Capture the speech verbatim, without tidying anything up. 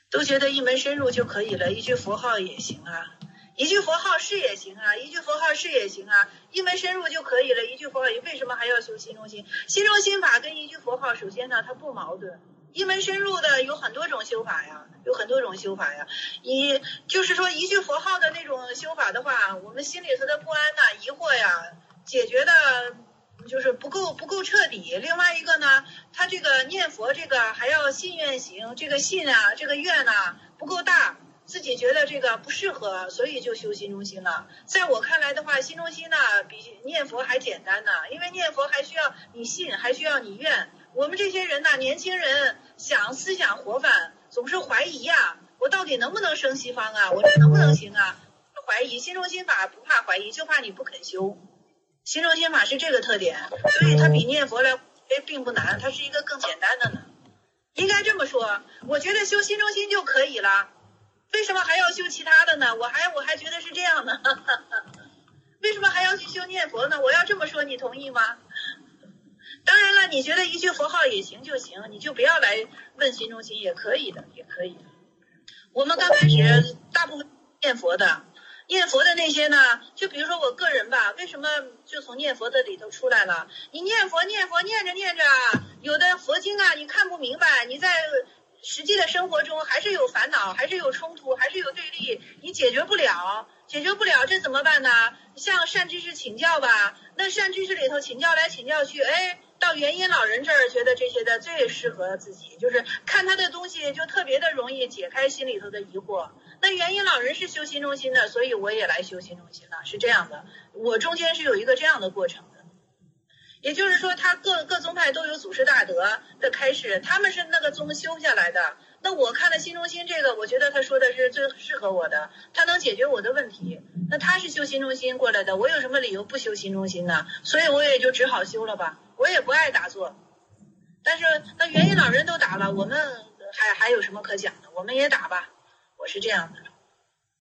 都觉得一门深入就可以了，一句佛号也行啊，一句佛号是也行啊，一句佛号是也行啊，一门深入就可以了，一句佛号为什么还要修心中心？心中心法跟一句佛号，首先呢它不矛盾，一门深入的有很多种修法呀，有很多种修法呀。一就是说一句佛号的那种修法的话，我们心里头的不安呐、疑惑呀，解决的就是不够不够彻底。另外一个呢，他这个念佛这个还要信愿行，这个信啊，这个愿啊不够大，自己觉得这个不适合，所以就修心中心了。在我看来的话，心中心呢比念佛还简单呢，因为念佛还需要你信，还需要你愿。我们这些人呢，年轻人想思想活泛，总是怀疑呀、啊，我到底能不能升西方啊？我这能不能行啊？怀疑。心中心法不怕怀疑，就怕你不肯修。心中心法是这个特点，所以它比念佛来并不难，它是一个更简单的呢。应该这么说，我觉得修心中心就可以了，为什么还要修其他的呢？我还我还觉得是这样的，为什么还要去修念佛呢？我要这么说，你同意吗？当然了，你觉得一句佛号也行就行，你就不要来问心中心，也可以的，也可以的。我们刚开始大部分念佛的。念佛的那些呢，就比如说我个人吧，为什么就从念佛的里头出来了？你念佛念佛念着念着，有的佛经啊你看不明白，你在实际的生活中还是有烦恼，还是有冲突，还是有对立，你解决不了，解决不了，这怎么办呢？向善知识请教吧。那善知识里头请教来请教去，哎，到元音老人这儿觉得这些的最适合自己，就是看他的东西就特别的容易解开心里头的疑惑。那元音老人是修心中心的，所以我也来修心中心了，是这样的。我中间是有一个这样的过程的，也就是说他各各宗派都有祖师大德的开始，他们是那个宗修下来的。那我看了心中心这个，我觉得他说的是最适合我的，他能解决我的问题。那他是修心中心过来的，我有什么理由不修心中心呢？所以我也就只好修了吧。我也不爱打坐，但是那元音老人都打了，我们还还有什么可讲的？我们也打吧。我是这样的。